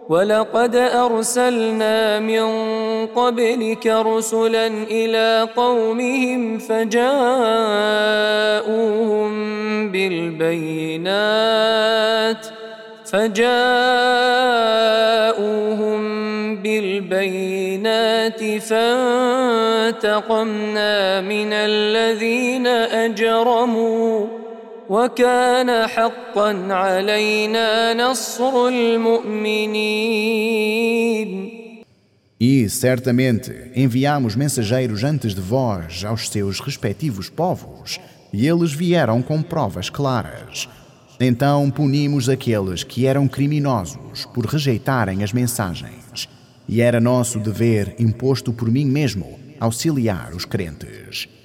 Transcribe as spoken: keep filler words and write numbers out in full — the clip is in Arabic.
ولقد أرسلنا من قبلك رسلا إلى قومهم فجاءوهم بالبينات فجاءوهم بالبينات فانتقمنا من الذين أجرموا وكان حقا علينا نصر المؤمنين. E, certamente, enviamos mensageiros antes de vós aos seus respectivos povos, e eles vieram com provas claras. Então punimos aqueles que eram criminosos por rejeitarem as mensagens, e era nosso dever, imposto por mim mesmo, auxiliar os crentes.